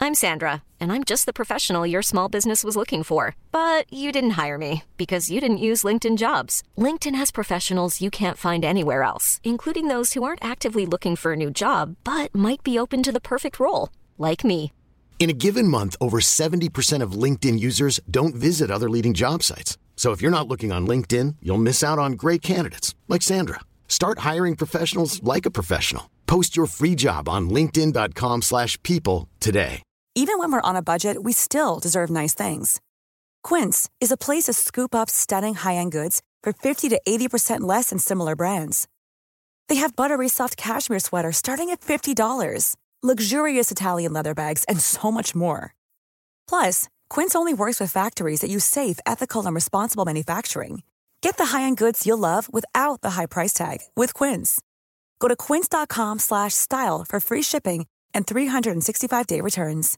I'm Sandra, and I'm just the professional your small business was looking for. But you didn't hire me because you didn't use LinkedIn Jobs. LinkedIn has professionals you can't find anywhere else, including those who aren't actively looking for a new job, but might be open to the perfect role, like me. In a given month, over 70% of LinkedIn users don't visit other leading job sites. So if you're not looking on LinkedIn, you'll miss out on great candidates like Sandra. Start hiring professionals like a professional. Post your free job on linkedin.com/people today. Even when we're on a budget, we still deserve nice things. Quince is a place to scoop up stunning high-end goods for 50 to 80% less than similar brands. They have buttery soft cashmere sweaters starting at $50, luxurious Italian leather bags, and so much more. Plus, Quince only works with factories that use safe, ethical, and responsible manufacturing. Get the high-end goods you'll love without the high price tag with Quince. Go to quince.com/style for free shipping and 365-day returns.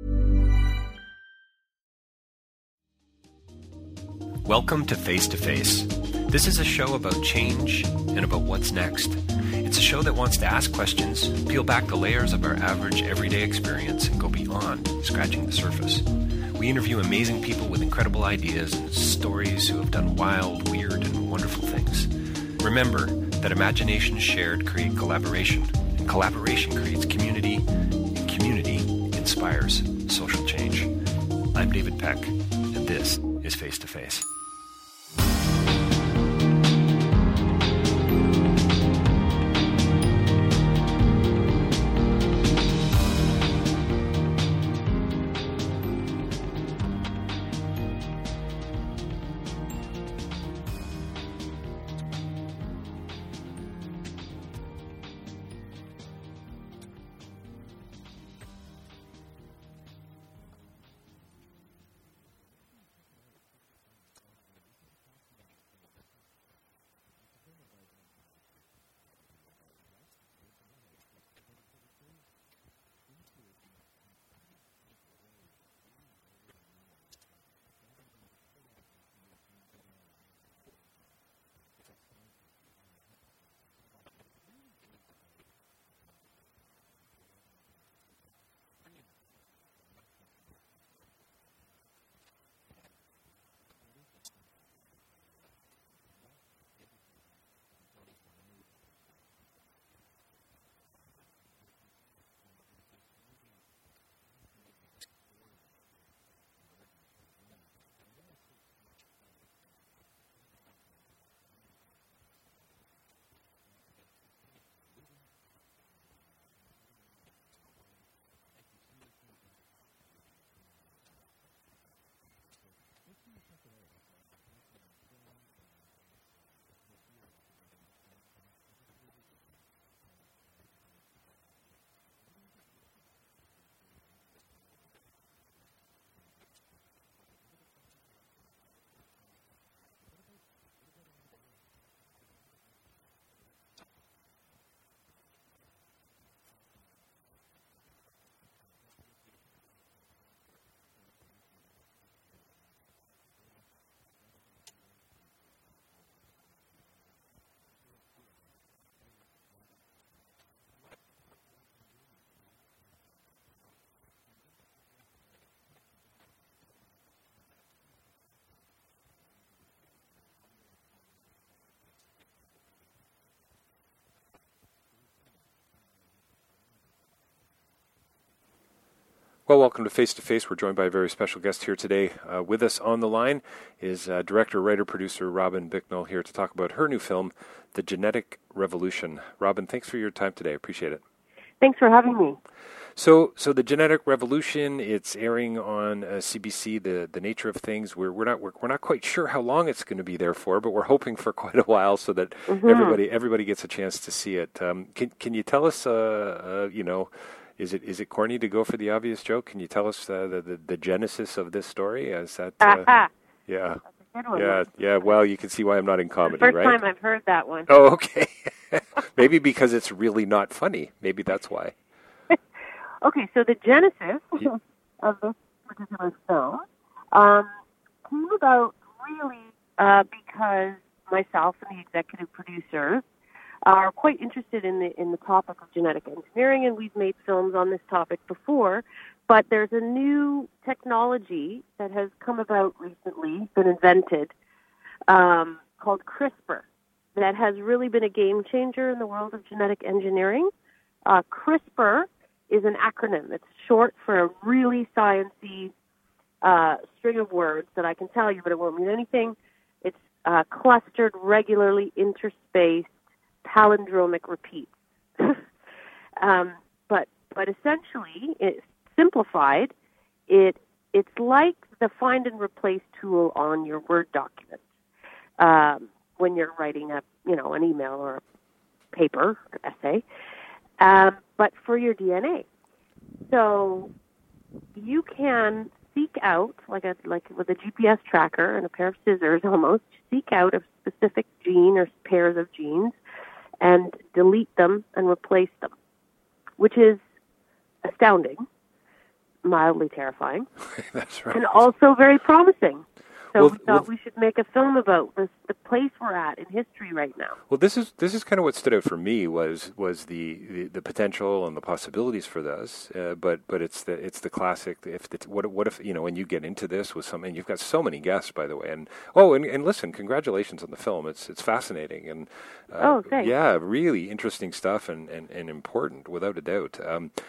Welcome to Face to Face. This is a show about change and about what's next. It's a show that wants to ask questions, peel back the layers of our average everyday experience, and go beyond scratching the surface. We interview amazing people with incredible ideas and stories who have done wild, weird, and wonderful things. Remember that imagination shared creates collaboration, and collaboration creates community, and community inspires social change. I'm David Peck, and this is Face to Face. Well, welcome to Face to Face. We're joined by a very special guest here today. With us on the line is director, writer, producer Robin Bicknell here to talk about her new film, The Genetic Revolution. Robin, thanks for your time today. I appreciate it. Thanks for having me. So The Genetic Revolution, it's airing on CBC, the nature of things. We're not quite sure how long it's going to be there for, but we're hoping for quite a while so that everybody gets a chance to see it. Can you tell us, Is it corny to go for the obvious joke? Can you tell us the genesis of this story? Is that yeah. Yeah. Well, you can see why I'm not in comedy, right? First time I've heard that one. Oh, okay. Maybe because it's really not funny. Maybe that's why. Okay, so the genesis of this particular film came about really because myself and the executive producers are quite interested in the topic of genetic engineering, and we've made films on this topic before. But there's a new technology that has come about recently, been invented, called CRISPR, that has really been a game changer in the world of genetic engineering. CRISPR is an acronym. It's short for a really sciencey string of words that I can tell you, but it won't mean anything. It's clustered, regularly interspaced, palindromic repeats. But essentially, it's simplified. It's like the find and replace tool on your Word document when you're writing an email or a paper or essay, but for your DNA. So you can seek out, like with a GPS tracker and a pair of scissors almost, seek out a specific gene or pairs of genes and delete them and replace them, which is astounding, mildly terrifying, That's right. and also very promising. So we thought we should make a film about the place we're at in history right now. Well, this is kind of what stood out for me was the potential and the possibilities for this. But it's the classic. What if when you get into this with something, you've got so many guests, by the way, and listen, congratulations on the film. It's fascinating and thanks. Yeah, really interesting stuff and important without a doubt.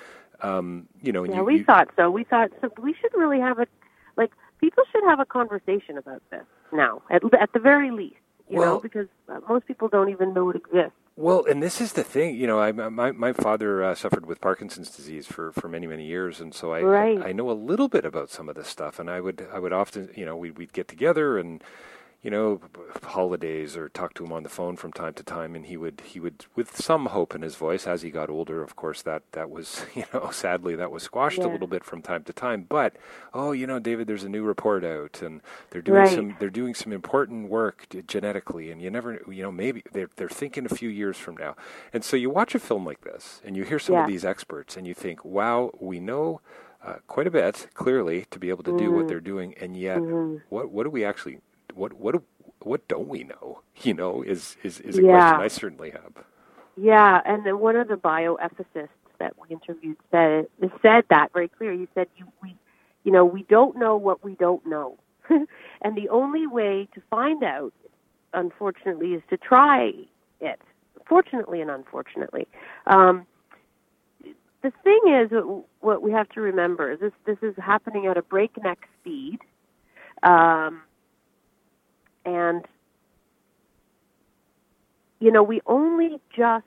We thought so. We thought so. We should really have people should have a conversation about this now, at the very least, because most people don't even know it exists. Well, and this is the thing, my father suffered with Parkinson's disease for many, many years, and so I know a little bit about some of this stuff, and I would often, we'd get together and, holidays or talk to him on the phone from time to time, and he would with some hope in his voice as he got older. Of course, that was, sadly that was squashed a little bit from time to time. But David, there's a new report out, and they're doing some important work genetically, and you never, maybe they're thinking a few years from now. And so you watch a film like this, and you hear some of these experts, and you think, wow, we know quite a bit clearly to be able to do what they're doing, and yet what do we actually what don't we know? Is a question I certainly have. Yeah, and then one of the bioethicists that we interviewed said that very clear. He said, we don't know what we don't know, and the only way to find out, unfortunately, is to try it. Fortunately and unfortunately, the thing is, what we have to remember is this is happening at a breakneck speed. And we only just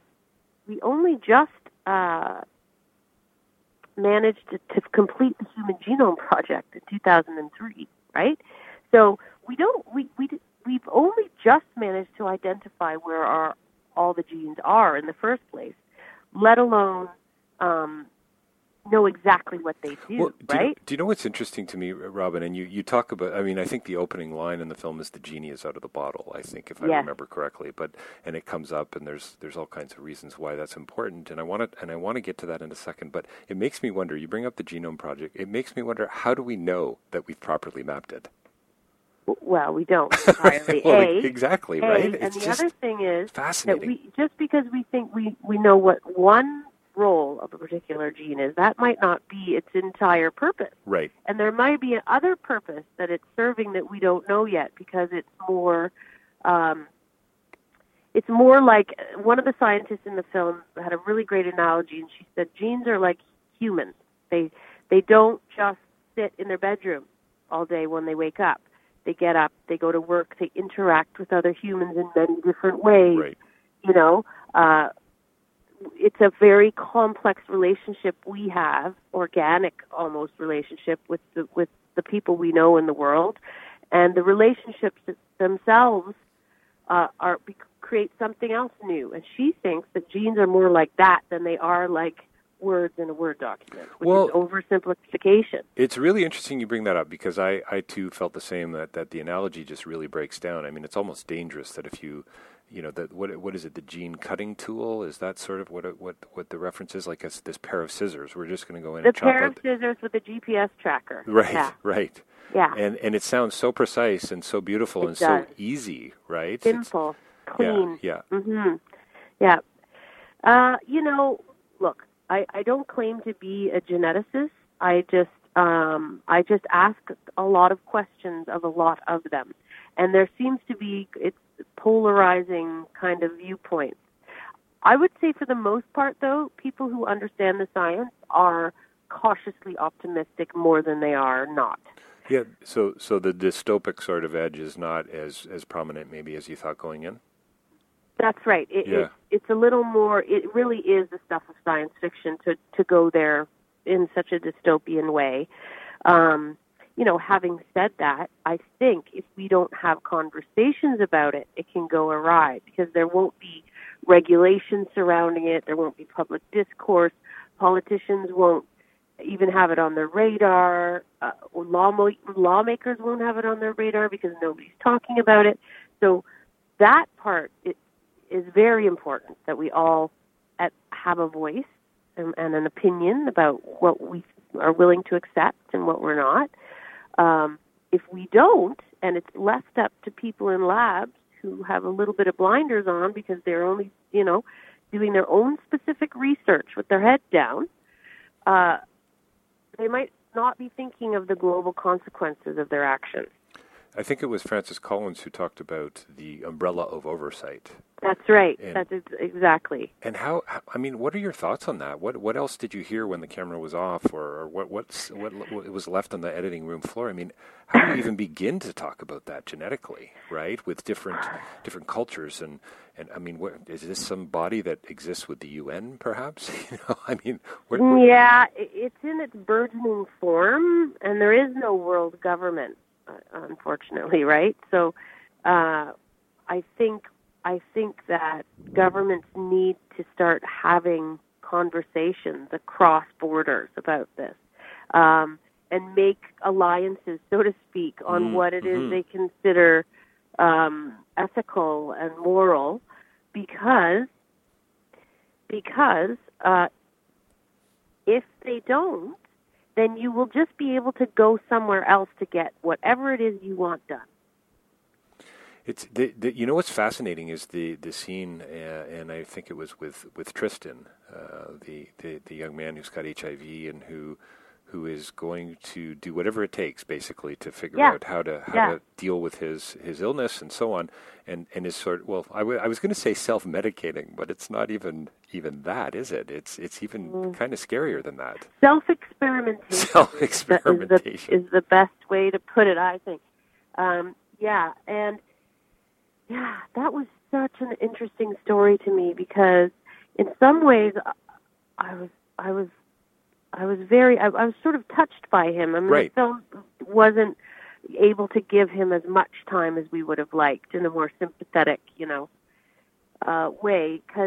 managed to complete the Human Genome Project in 2003, right? So we've only just managed to identify where all the genes are in the first place, let alone know exactly what they do, right? Do you know what's interesting to me, Robin? And you talk about, I think the opening line in the film is the genie is out of the bottle, I think, if I remember correctly. And it comes up, and there's all kinds of reasons why that's important. And I want to get to that in a second. But it makes me wonder, you bring up the Genome Project, it makes me wonder, how do we know that we've properly mapped it? Well, we don't entirely. Exactly, right? And the other thing is fascinating. that just because we think we know what one role of a particular gene is, that might not be its entire purpose. Right. And there might be another purpose that it's serving that we don't know yet, because it's more like, one of the scientists in the film had a really great analogy, and she said genes are like humans. They don't just sit in their bedroom all day when they wake up. They get up, they go to work, they interact with other humans in many different ways. Right. It's a very complex relationship we have, organic almost relationship with the people we know in the world, and the relationships themselves create something else new. And she thinks that genes are more like that than they are like words in a Word document, which is oversimplification. It's really interesting you bring that up, because I too felt the same, that the analogy just really breaks down. I mean, it's almost dangerous that if you that what is it, the gene cutting tool? Is that sort of what the reference is? Like this pair of scissors, we're just going to go in and chop out. The pair of scissors with a GPS tracker. Right, yeah. Right. Yeah. And it sounds so precise and so beautiful and so easy, right? Simple, clean. Yeah. Mm-hmm. Yeah. Look, I don't claim to be a geneticist. I just ask a lot of questions of a lot of them. And there seems to be it's polarizing kind of viewpoints. I would say for the most part, though, people who understand the science are cautiously optimistic more than they are not. Yeah, so the dystopic sort of edge is not as prominent maybe as you thought going in? That's right. It's a little more, it really is the stuff of science fiction to go there in such a dystopian way. Having said that, I think if we don't have conversations about it, it can go awry because there won't be regulations surrounding it. There won't be public discourse. Politicians won't even have it on their radar. Lawmakers won't have it on their radar because nobody's talking about it. So that part is very important, that we all have a voice and an opinion about what we are willing to accept and what we're not. If we don't, and it's left up to people in labs who have a little bit of blinders on because they're only, doing their own specific research with their head down, they might not be thinking of the global consequences of their actions. I think it was Francis Collins who talked about the umbrella of oversight. That's right. That's exactly. And what are your thoughts on that? What else did you hear when the camera was off, or what was left on the editing room floor? I mean, how do you even begin to talk about that genetically, right? With different cultures and I mean, is this some body that exists with the UN, perhaps? Yeah, it's in its burgeoning form, and there is no world government. Unfortunately, right? So, I think that governments need to start having conversations across borders about this, and make alliances, so to speak, on what it is they consider ethical and moral, because if they don't, then you will just be able to go somewhere else to get whatever it is you want done. It's what's fascinating is the scene, and I think it was with Tristan, the young man who's got HIV and who is going to do whatever it takes basically to figure out how to deal with his illness and so on, and is sort of, I was going to say self-medicating, but it's not even That is it. It's even kind of scarier than that. Self-experimentation is the best way to put it, I think. That was such an interesting story to me because, in some ways, I was sort of touched by him. I mean, the film wasn't able to give him as much time as we would have liked in a more sympathetic, way, because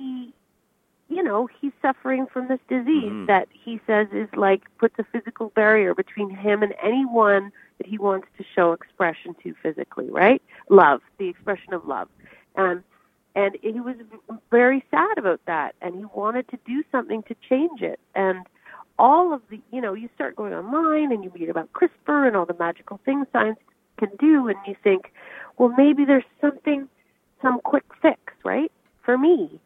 he's suffering from this disease that he says is puts a physical barrier between him and anyone that he wants to show expression to physically, right? Love, the expression of love. And he was very sad about that, and he wanted to do something to change it. And all of the, you start going online and you read about CRISPR and all the magical things science can do, and you think, well, maybe there's some quick fix, right, for me.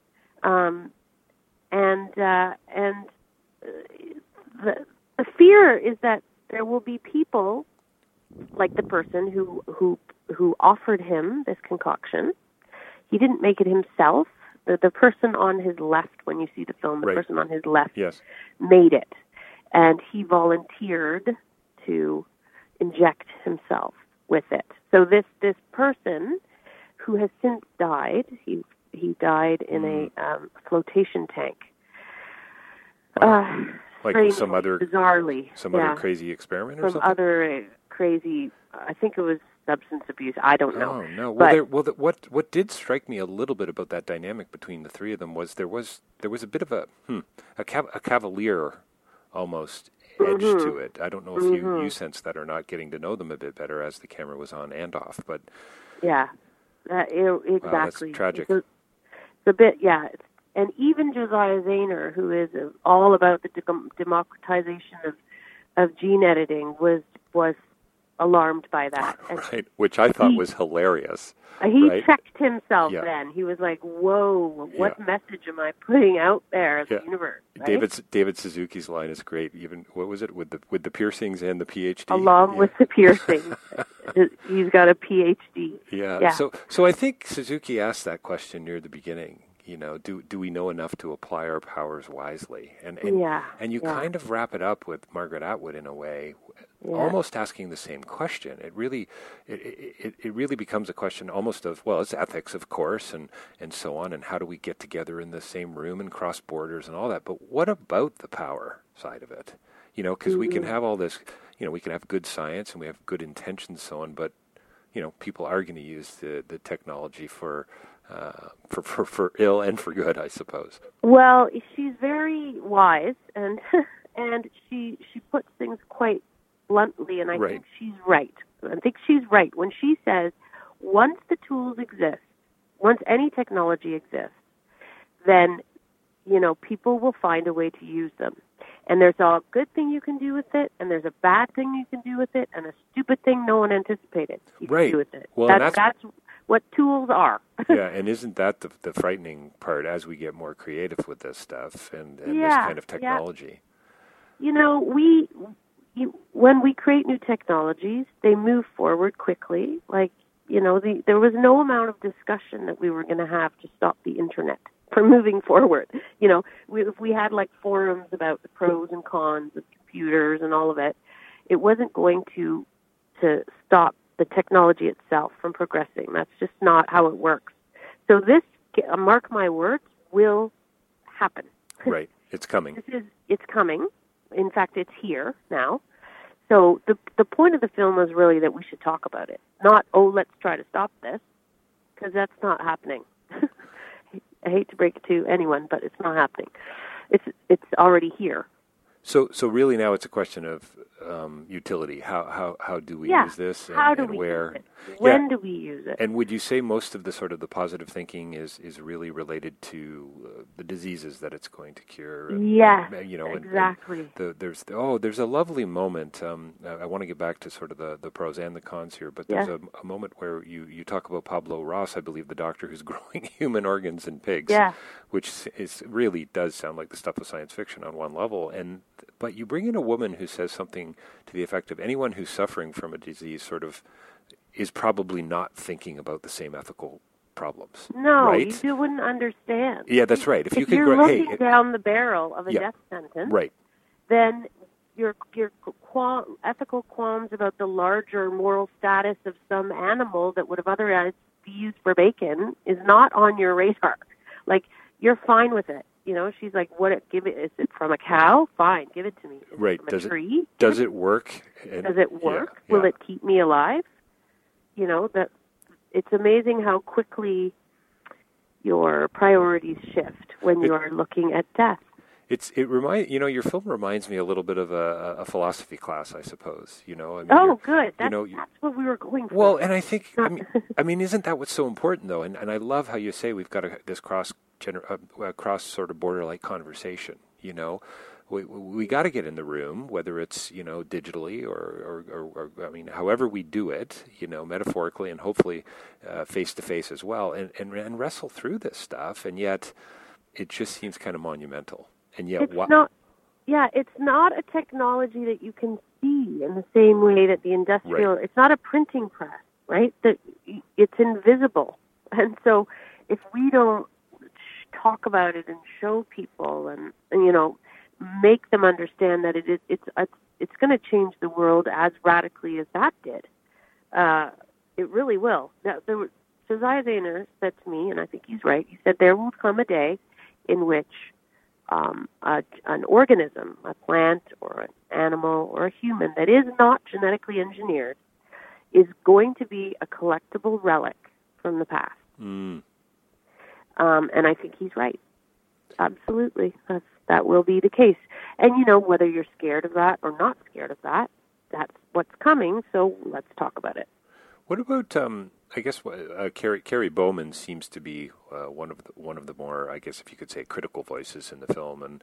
The fear is that there will be people like the person who offered him this concoction. He didn't make it himself. The person on his left, when you see the film, the person on his left made it, and he volunteered to inject himself with it. So this person, who has since died, he died in a flotation tank. Some other crazy experiment or something? Some other crazy, I think it was substance abuse. I don't know. Oh, no. Well, what did strike me a little bit about that dynamic between the three of them was there was a bit of a cavalier almost edge to it. I don't know if you sensed that or not, getting to know them a bit better as the camera was on and off. But exactly. Wow, that's tragic. It's a bit, and even Josiah Zayner, who is all about the democratization of gene editing, was alarmed by that. And right, which I thought was hilarious. He right? checked himself Yeah. then. He was like, whoa, what Yeah. message am I putting out there in Yeah. the universe? Right? David Suzuki's line is great. Even, what was it, with the piercings and the PhD? Along with the piercing. He's got a PhD. Yeah. Yeah. So I think Suzuki asked that question near the beginning. You know, do we know enough to apply our powers wisely? And you kind of wrap it up with Margaret Atwood in a way, almost asking the same question. It really becomes a question almost of, well, it's ethics, of course, and so on, and how do we get together in the same room and cross borders and all that. But what about the power side of it? You know, because we can have all this, you know, we can have good science and we have good intentions, so on, but, you know, people are going to use the technology for ill and for good, I suppose. Well, she's very wise, and and she puts things quite bluntly, and I think she's right. I think she's right when she says, once the tools exist, once any technology exists, then, you know, people will find a way to use them. And there's a good thing you can do with it, and there's a bad thing you can do with it, and a stupid thing no one anticipated you can do with it. Well, that's what tools are. Yeah, and isn't that the frightening part as we get more creative with this stuff and this kind of technology? Yeah. You know, when we create new technologies, they move forward quickly. Like, you know, there was no amount of discussion that we were going to have to stop the internet from moving forward. You know, if we had like forums about the pros and cons of computers and all of it, it wasn't going to stop the technology itself from progressing. That's just not how it works. So this, mark my words, will happen. Right. It's coming. It's coming. In fact, it's here now. So the point of the film is really that we should talk about it. Not, let's try to stop this, because that's not happening. I hate to break it to anyone, but it's not happening. It's already here. So really now it's a question of utility. How do we use this, and where? Use it? When do we use it? And would you say most of the sort of the positive thinking is really related to the diseases that it's going to cure? Yes, you know, exactly. There's a lovely moment. I want to get back to sort of the pros and the cons here, but there's a moment where you talk about Pablo Ross, I believe, the doctor who's growing human organs in pigs, which really does sound like the stuff of science fiction on one level, but you bring in a woman who says something to the effect of anyone who's suffering from a disease sort of is probably not thinking about the same ethical problems. No, right? You wouldn't understand. Yeah, that's right. If you're looking down the barrel of a death sentence, right, then your ethical qualms about the larger moral status of some animal that would have otherwise be used for bacon is not on your radar. Like, you're fine with it. You know, she's like, is it from a cow? Fine, give it to me. Is right. it from a tree? Does it work? Does it work? Will it keep me alive? You know, that it's amazing how quickly your priorities shift when you are looking at death. Your film reminds me a little bit of a philosophy class, I suppose. You know, I mean, good. That's what we were going for. Well, and I think, isn't that what's so important though? And I love how you say we've got this cross sort of border like conversation. You know, we got to get in the room, whether it's, you know, digitally or I mean, however we do it, you know, metaphorically and hopefully face to face as well, and wrestle through this stuff. And yet, it just seems kind of monumental. And yet, it's not a technology that you can see in the same way that the industrial. Right. It's not a printing press, right? That it's invisible, and so if we don't talk about it and show people, and you know, make them understand that it's going to change the world as radically as that did. It really will. Josiah Zayner said to me, and I think he's right. He said there will come a day in which an organism, a plant or an animal or a human that is not genetically engineered, is going to be a collectible relic from the past. And I think he's right. Absolutely. That will be the case. And, you know, whether you're scared of that or not scared of that, that's what's coming, so let's talk about it. What about I guess Carrie Bowman seems to be one of the more, I guess, if you could say, critical voices in the film, and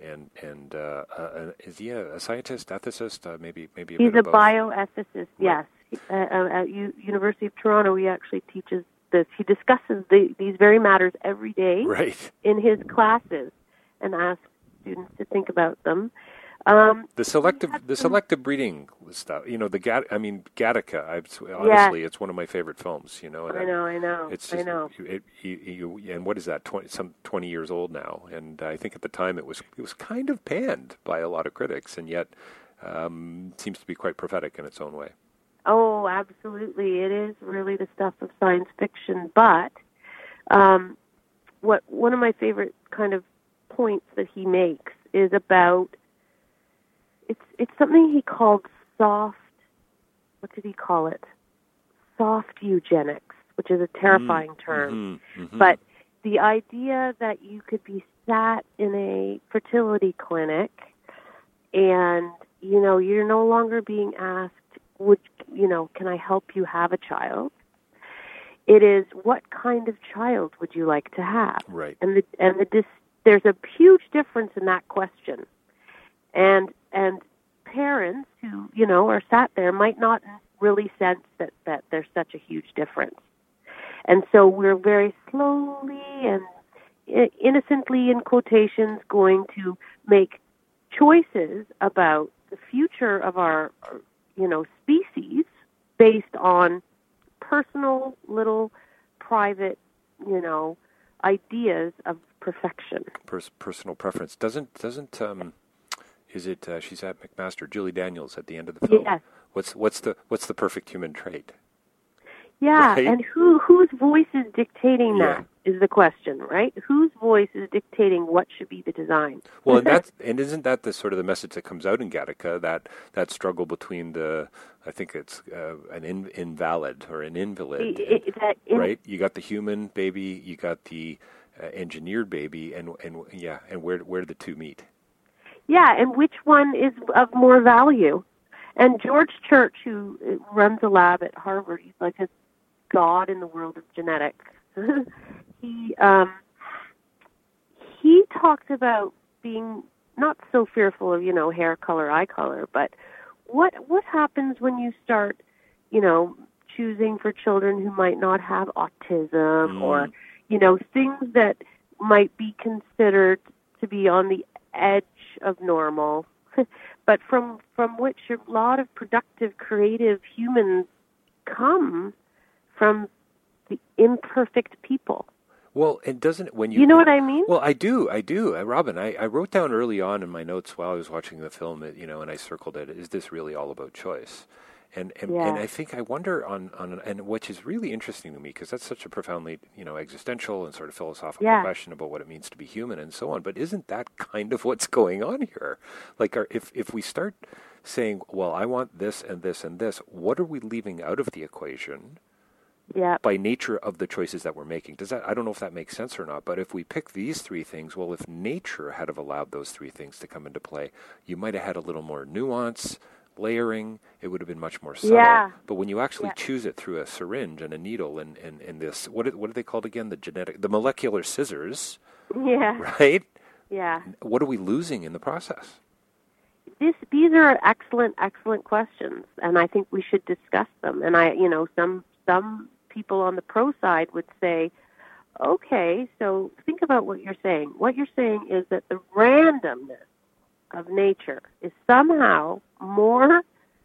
is he a scientist, ethicist, maybe a He's bit a of both? bioethicist. Yes, at University of Toronto, he actually teaches this. He discusses these very matters every day Right. in his classes and asks students to think about them. The selective breeding stuff, Gattaca. Honestly, it's one of my favorite films. And I know. It's just, and what is that? 20 years old now, and I think at the time it was kind of panned by a lot of critics, and yet seems to be quite prophetic in its own way. Oh, absolutely! It is really the stuff of science fiction. But one of my favorite kind of points that he makes is about. It's something he called soft. What did he call it? Soft eugenics, which is a terrifying term. Mm-hmm. But the idea that you could be sat in a fertility clinic, and you're no longer being asked, can I help you have a child? It is, what kind of child would you like to have? Right. And there's a huge difference in that question. And parents who, are sat there might not really sense that there's such a huge difference. And so we're very slowly and innocently, in quotations, going to make choices about the future of our, species based on personal, little, private, ideas of perfection. Personal preference. Doesn't is it? She's at McMaster. Julie Daniels at the end of the film. Yes. What's the perfect human trait? Yeah, Right? and whose voice is dictating Yeah. that is the question, right? Whose voice is dictating what should be the design? Well, and isn't that the sort of the message that comes out in Gattaca, that struggle between I think it's an invalid or an invalid, right? You got the human baby, you got the engineered baby, and where do the two meet? Yeah, and which one is of more value? And George Church, who runs a lab at Harvard, he's like a god in the world of genetics. He talks about being not so fearful of, hair color, eye color, but what happens when you start, choosing for children who might not have autism or, things that might be considered to be on the edge of normal, but from which a lot of productive, creative humans come from the imperfect people. Well, it doesn't when you know what I mean? Well, I do, Robin. I wrote down early on in my notes while I was watching the film, and I circled it. Is this really all about choice? And I think I wonder on which is really interesting to me because that's such a profoundly existential and sort of philosophical question about what it means to be human and so on. But isn't that kind of what's going on here? Like, if we start saying, well, I want this and this and this, what are we leaving out of the equation? Yeah. By nature of the choices that we're making. I don't know if that makes sense or not, but if we pick these three things, well, if nature had have allowed those three things to come into play, you might have had a little more nuance, layering, it would have been much more subtle. Yeah. But when you actually choose it through a syringe and a needle and this, what are they called again? The molecular scissors. Yeah. Right? Yeah. What are we losing in the process? These are excellent questions, and I think we should discuss them. And some people on the pro side would say, okay, so think about what you're saying. What you're saying is that the randomness of nature is somehow more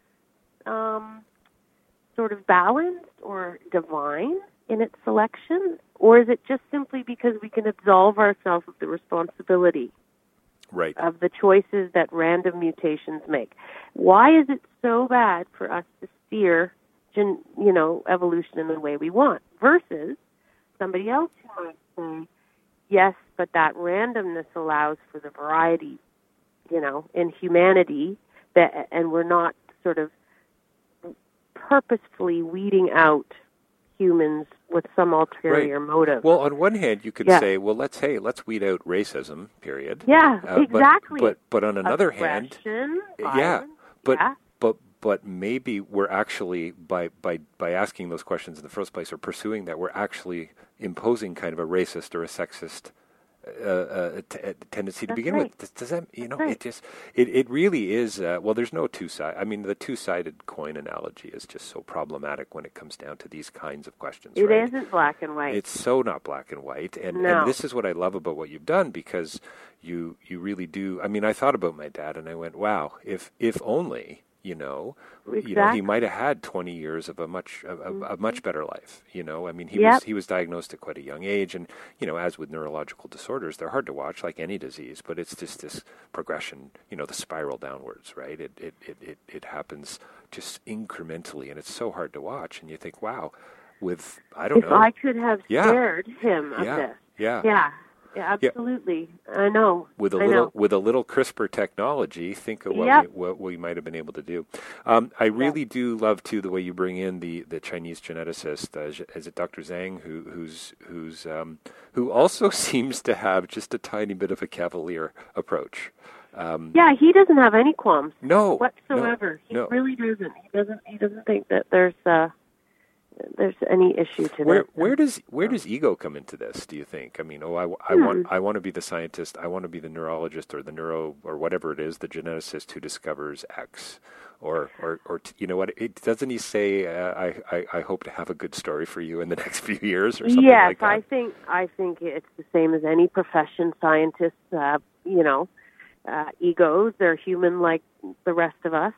sort of balanced or divine in its selection, or is it just simply because we can absolve ourselves of the responsibility of the choices that random mutations make? Why is it so bad for us to steer evolution in the way we want, versus somebody else who might say, yes, but that randomness allows for the variety, in humanity, and we're not sort of purposefully weeding out humans with some ulterior motive. Well, on one hand, you could say, well, let's weed out racism, period. Yeah, exactly. But on another hand, violence, but maybe we're actually, by asking those questions in the first place or pursuing that, we're actually imposing kind of a racist or a sexist tendency to begin with. Does that, it really is, well, there's no two-sided, I mean, the two-sided coin analogy is just so problematic when it comes down to these kinds of questions. It isn't black and white. It's so not black and white. And this is what I love about what you've done, because you really do. I mean, I thought about my dad and I went, wow, if only, Exactly. He might have had 20 years of a much better life. I mean, he was diagnosed at quite a young age, and as with neurological disorders, they're hard to watch, like any disease. But it's just this progression, the spiral downwards, right? It happens just incrementally, and it's so hard to watch. And you think, wow, if I could have spared him of this, Yeah, absolutely. Yeah. I know. With a little CRISPR technology, think of what we might have been able to do. I really do love too the way you bring in the Chinese geneticist, is it Dr. Zhang, who also seems to have just a tiny bit of a cavalier approach. He doesn't have any qualms. No, whatsoever. He really doesn't. He doesn't think that there's any issue to that. Where does ego come into this, do you think? I mean, I want to be the scientist, I want to be the neurologist or the neuro or whatever it is, the geneticist who discovers X, or what? Doesn't he say, I hope to have a good story for you in the next few years or something like that? Yes, I think it's the same as any profession. Scientists, egos, they're human like the rest of us.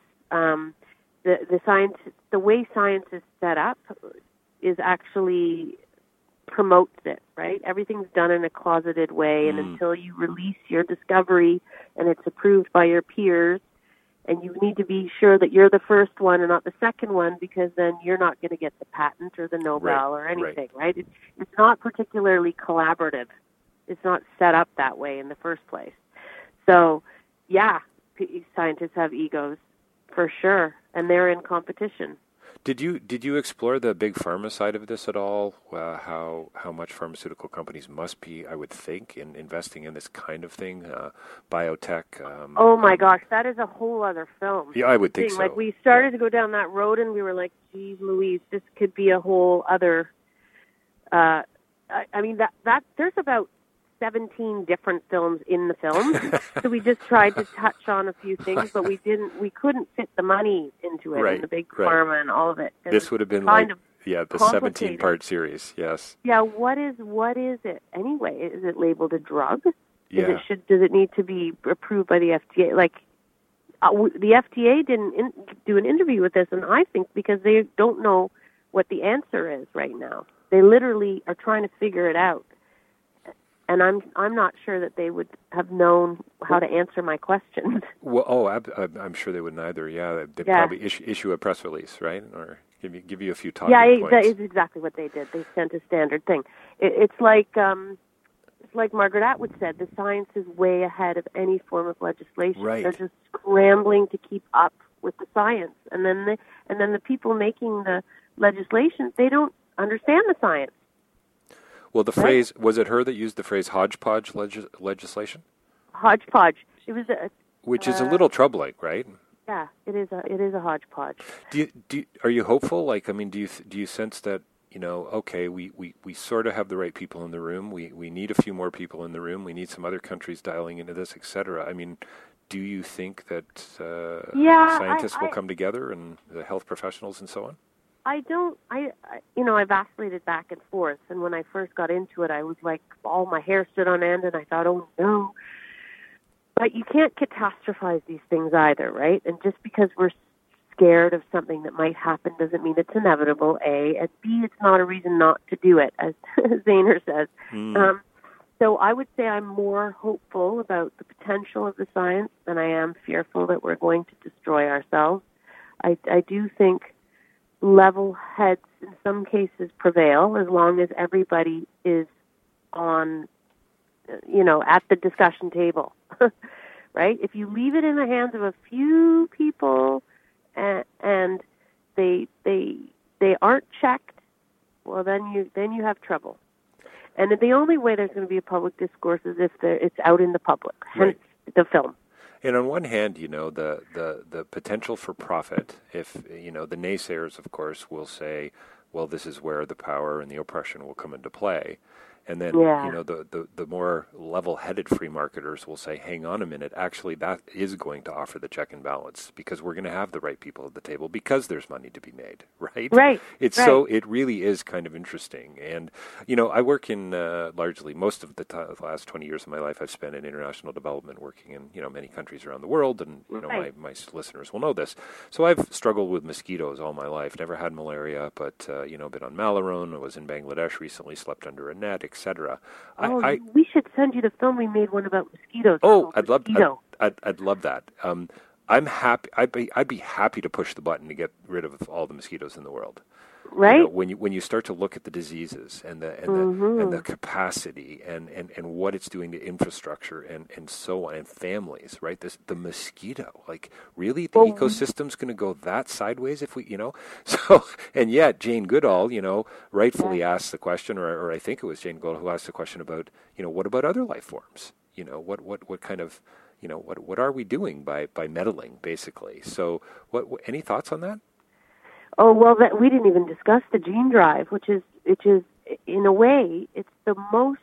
The way science is set up is actually promotes it, right? Everything's done in a closeted way, and until you release your discovery and it's approved by your peers, and you need to be sure that you're the first one and not the second one, because then you're not going to get the patent or the Nobel or anything, right? It's not particularly collaborative. It's not set up that way in the first place. So, scientists have egos, for sure, and they're in competition. Did you explore the big pharma side of this at all? How much pharmaceutical companies must be, I would think, in investing in this kind of thing, biotech? Oh my gosh, that is a whole other film. Yeah, I would think so. Like, we started to go down that road, and we were like, "Geez, Louise, this could be a whole other." I mean, that there's about 17 different films in the film, so we just tried to touch on a few things, but we couldn't fit the money into it, and the big pharma and all of it. This would have been the 17-part series, yes. Yeah, what is it anyway? Is it labeled a drug? Does it need to be approved by the FDA? Like, the FDA didn't do an interview with this, and I think because they don't know what the answer is right now. They literally are trying to figure it out. And I'm not sure that they would have known how to answer my questions. Well, I'm sure they wouldn't either. Yeah, they'd probably issue a press release, right, or give you a few talking points. Yeah, that is exactly what they did. They sent a standard thing. It's like Margaret Atwood said, the science is way ahead of any form of legislation. Right. They're just scrambling to keep up with the science, and then the people making the legislation, they don't understand the science. Well, the phrase, was it her that used the phrase hodgepodge legislation? Hodgepodge. It was which is a little troubling, right? Yeah, it is a hodgepodge. Are you hopeful? Like, I mean, do you sense that, okay, we sort of have the right people in the room. We need a few more people in the room. We need some other countries dialing into this, et cetera. I mean, do you think that scientists will come together, and the health professionals and so on? I vacillated back and forth, and when I first got into it, I was like, all my hair stood on end, and I thought, oh no. But you can't catastrophize these things either, right? And just because we're scared of something that might happen doesn't mean it's inevitable, A, and B, it's not a reason not to do it, as Zahner says. So I would say I'm more hopeful about the potential of the science than I am fearful that we're going to destroy ourselves. I do think level heads in some cases prevail as long as everybody is on, at the discussion table, right? If you leave it in the hands of a few people and they aren't checked, well, then you have trouble. And the only way there's going to be a public discourse is if it's out in the public, hence the film. And on one hand, the potential for profit, if, the naysayers, of course, will say, well, this is where the power and the oppression will come into play. And then, the more level-headed free marketers will say, hang on a minute, actually that is going to offer the check and balance because we're going to have the right people at the table because there's money to be made, right? Right. So it really is kind of interesting. And, I work in largely most of the last 20 years of my life I've spent in international development working in, many countries around the world. And, my listeners will know this. So I've struggled with mosquitoes all my life, never had malaria, but, been on Malarone. I was in Bangladesh recently, slept under a net, etc. We should send you the film. We made one about mosquitoes. Oh, I'd love that. I'm happy. I'd be happy to push the button to get rid of all the mosquitoes in the world. Right. When you start to look at the diseases and the capacity and what it's doing to infrastructure and so on and families, right? The mosquito, like really the ecosystem's going to go that sideways if we, so, and yet Jane Goodall, rightfully asked the question, or I think it was Jane Goodall who asked the question about, what about other life forms? What kind of, what are we doing by meddling basically? So what any thoughts on that? Oh, well, we didn't even discuss the gene drive, which is in a way, it's the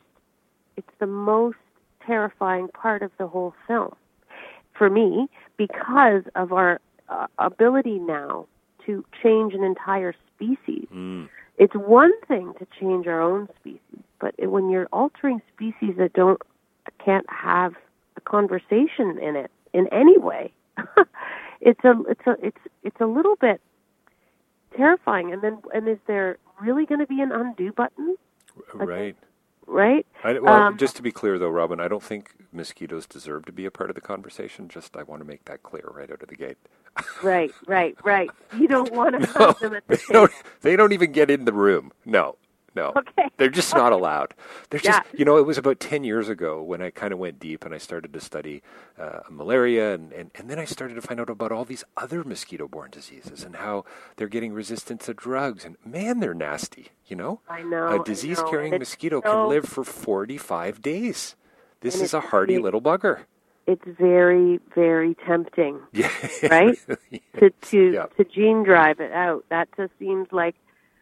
most terrifying part of the whole film for me because of our ability now to change an entire species. It's one thing to change our own species, but when you're altering species that can't have a conversation in it in any way, it's a little bit terrifying. And is there really going to be an undo button? Right. Right? Just to be clear, though, Robin, I don't think mosquitoes deserve to be a part of the conversation. I want to make that clear right out of the gate. Right. You don't want to have them at the table. They don't even get in the room. No. Okay. They're just not allowed. They're just, it was about 10 years ago when I kind of went deep and I started to study malaria and then I started to find out about all these other mosquito-borne diseases and how they're getting resistant to drugs. And man, they're nasty, I know. A disease-carrying mosquito can live for 45 days. This is a hardy little bugger. It's very, very tempting, right? Yes. To gene drive it out. That just seems like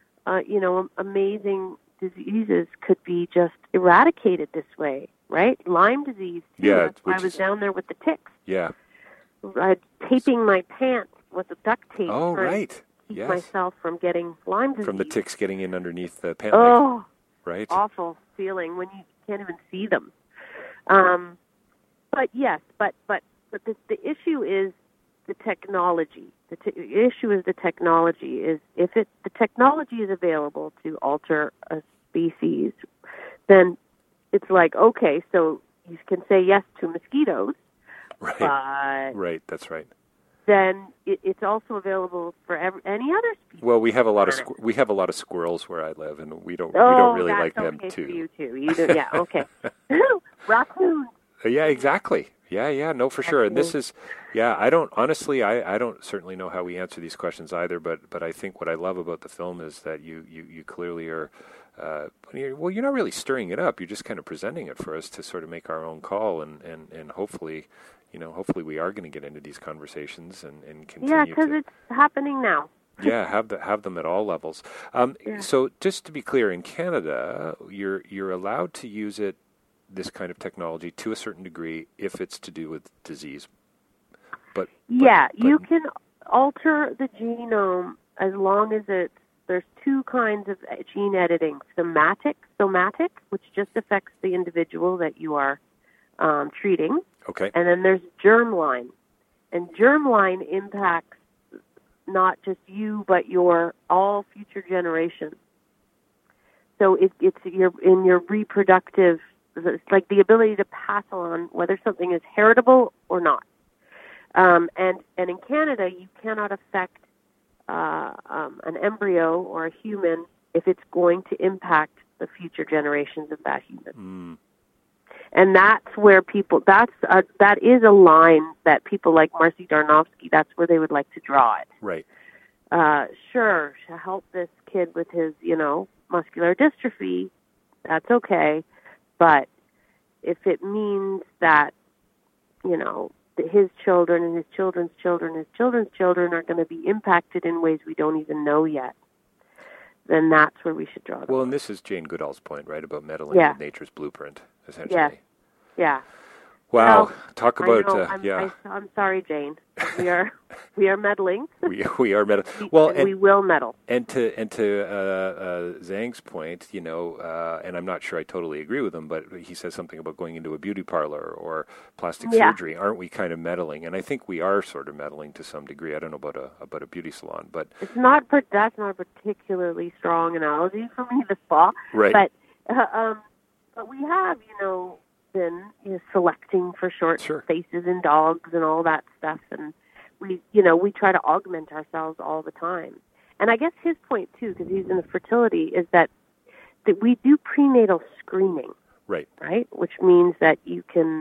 amazing diseases could be just eradicated this way, right? Lyme disease, too. Yeah, That's why I was down there with the ticks. Yeah. Taping my pants with a duct tape. Oh, right. To keep myself from getting Lyme disease. From the ticks getting in underneath the pant leg. Oh, right. Awful feeling when you can't even see them. But yes, but the issue is the technology. The issue is the technology. Is if the technology is available to alter a species, then it's like, okay, so you can say yes to mosquitoes. Right. But right. That's right. Then it's also available for any other species. Well, we have a lot of squirrels where I live, and we don't really like them too. For you too. Yeah. Okay. Raccoons. Yeah. Exactly. Yeah, no, for sure. And this is, I don't certainly know how we answer these questions either, but I think what I love about the film is that you clearly are, you're not really stirring it up. You're just kind of presenting it for us to sort of make our own call and hopefully, hopefully we are going to get into these conversations and continue. Yeah, because it's happening now. Yeah, have them at all levels. So just to be clear, in Canada, you're allowed to use this kind of technology to a certain degree if it's to do with disease. But you can alter the genome as long as there's two kinds of gene editing: somatic, which just affects the individual that you are treating. Okay. And then there's germline, and germline impacts not just you but all future generations. So it's in your reproductive. It's like the ability to pass on whether something is heritable or not. And in Canada, you cannot affect an embryo or a human if it's going to impact the future generations of that human. And that's where that is a line that people like Marcy Darnowski, that's where they would like to draw it. Right. Sure, to help this kid with his, muscular dystrophy, that's okay. But if it means that, his children and his children's children, his children's children are going to be impacted in ways we don't even know yet, then that's where we should draw the line. And this is Jane Goodall's point, right, about meddling with nature's blueprint, essentially. Yes. Yeah. Wow. Well, talk about, I'm sorry, Jane. We are meddling. we are meddling. We will meddle. And to Zhang's point, and I'm not sure I totally agree with him, but he says something about going into a beauty parlor or plastic surgery. Aren't we kind of meddling? And I think we are sort of meddling to some degree. I don't know about a beauty salon, but that's not a particularly strong analogy for me, the spa. Right. But we have, been selecting for short faces in dogs and all that stuff, and we try to augment ourselves all the time. And I guess his point too, because he's in the fertility, is that we do prenatal screening, right, which means that you can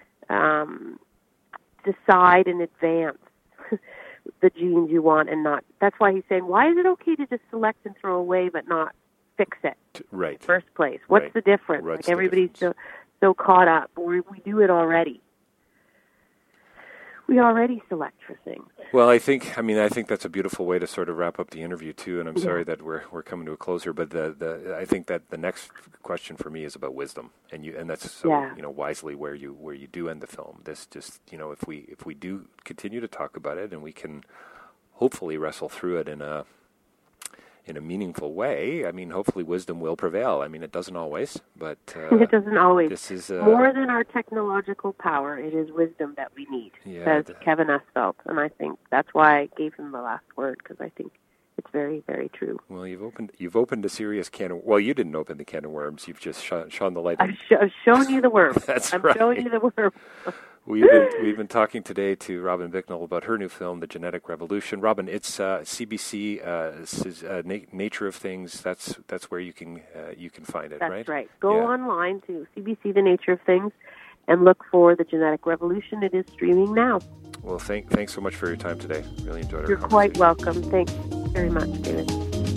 decide in advance the genes you want and not. That's why he's saying, why is it okay to just select and throw away but not fix it in the first place? What's the difference? Like everybody's so caught up. We do it already. We already select for things. Well, I think that's a beautiful way to sort of wrap up the interview too. And I'm sorry that we're coming to a close here, but I think that the next question for me is about wisdom, and that's so wisely where you do end the film. This just if we do continue to talk about it, and we can hopefully wrestle through it in a meaningful way, I mean, hopefully wisdom will prevail. I mean, it doesn't always, but it doesn't always. This is more than our technological power. It is wisdom that we need, says Kevin Esvelt, and I think that's why I gave him the last word, because I think it's very, very true. Well, you've opened a serious can of. Well, you didn't open the can of worms. You've just shone the light. I've shown you the worm. I'm showing you the worm. We've been talking today to Robin Bicknell about her new film, The Genetic Revolution. Robin, it's CBC, Nature of Things. That's where you can find it, right? That's right. Go online to CBC, The Nature of Things, and look for The Genetic Revolution. It is streaming now. Well, thanks so much for your time today. Really enjoyed our conversation. You're quite welcome. Thanks very much, David.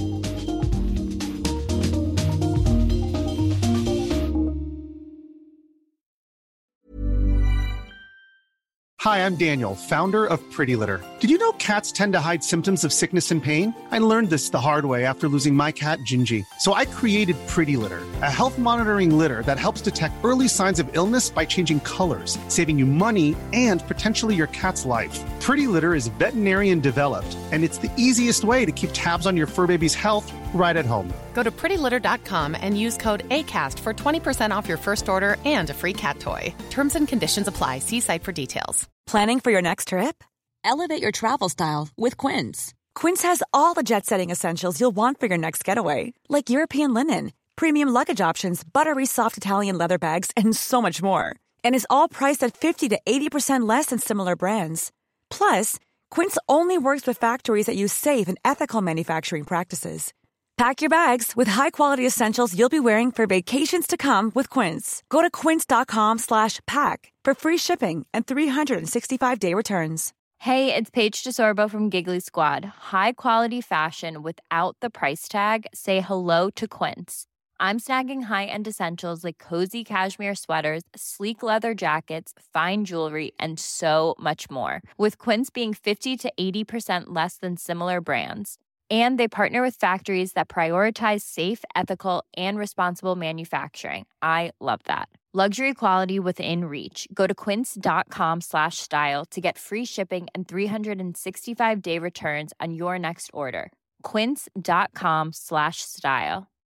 Hi, I'm Daniel, founder of Pretty Litter. Did you know cats tend to hide symptoms of sickness and pain? I learned this the hard way after losing my cat, Gingy. So I created Pretty Litter, a health monitoring litter that helps detect early signs of illness by changing colors, saving you money and potentially your cat's life. Pretty Litter is veterinarian developed, and it's the easiest way to keep tabs on your fur baby's health right at home. Go to prettylitter.com and use code ACAST for 20% off your first order and a free cat toy. Terms and conditions apply. See site for details. Planning for your next trip? Elevate your travel style with Quince. Quince has all the jet-setting essentials you'll want for your next getaway, like European linen, premium luggage options, buttery soft Italian leather bags, and so much more. And is all priced at 50 to 80% less than similar brands. Plus, Quince only works with factories that use safe and ethical manufacturing practices. Pack your bags with high-quality essentials you'll be wearing for vacations to come with Quince. Go to quince.com/pack for free shipping and 365-day returns. Hey, it's Paige DeSorbo from Giggly Squad. High quality fashion without the price tag. Say hello to Quince. I'm snagging high-end essentials like cozy cashmere sweaters, sleek leather jackets, fine jewelry, and so much more. With Quince being 50 to 80% less than similar brands. And they partner with factories that prioritize safe, ethical, and responsible manufacturing. I love that. Luxury quality within reach. Go to quince.com/style to get free shipping and 365-day returns on your next order. Quince.com/style.